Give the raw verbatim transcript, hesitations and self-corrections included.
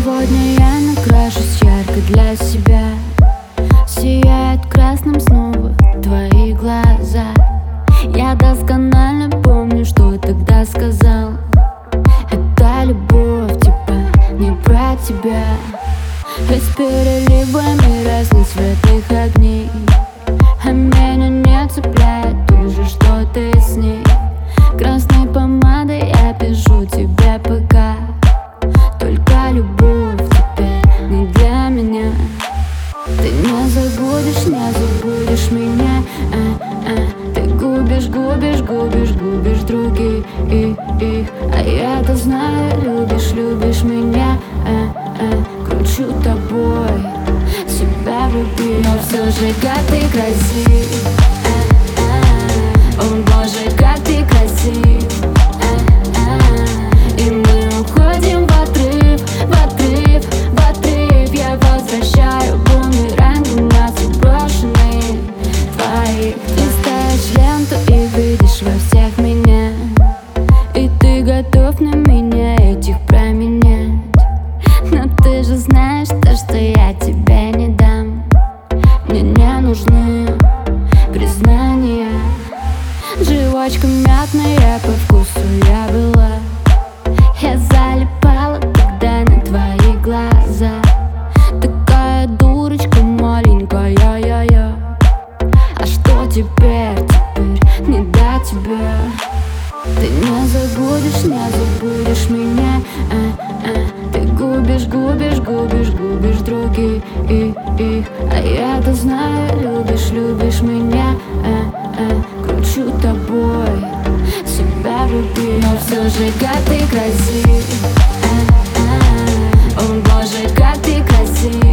Сегодня я накрашусь ярко для себя. Сияет красным снова твои глаза. Я досконально помню, что тогда сказал. Это любовь, типа не про тебя. Ведь с переливами разных цветных огней, а меня не цепляет уже, что ты с ней. Красной помадой я пишу тебе пока. Только любовь теперь не для меня. Ты не забудешь, не забудешь меня, а, а. Ты губишь, губишь, губишь, губишь других, и, и. А я-то знаю, любишь, любишь меня, а, а. Кручу тобой, себя влюбил. Но все же, как ты красив, а, а. О боже, как ты красив, а, а. И мы уходим в отрыв, в отрыв, в отрыв. Я возвращаю бумеранг нас брошенный твоих. Листаешь ленту и видишь во всех меня, и ты готов на меня этих променять. Но ты же знаешь то, что я тебе не дам. Мне не нужны признания. Живочка мятная, по вкусу я была. Я залипала тогда на твои глаза. Такая дурочка маленькая, я-я. А что теперь, теперь не до тебя. Ты не забудешь, не забудешь меня, а, а. Ты губишь, губишь, губишь, губишь других, и, и. А я-то знаю, любишь, любишь меня, а, а. Кручу тобой, себя влюбил. Но все же, как ты красив, а, а. О боже, как ты красив.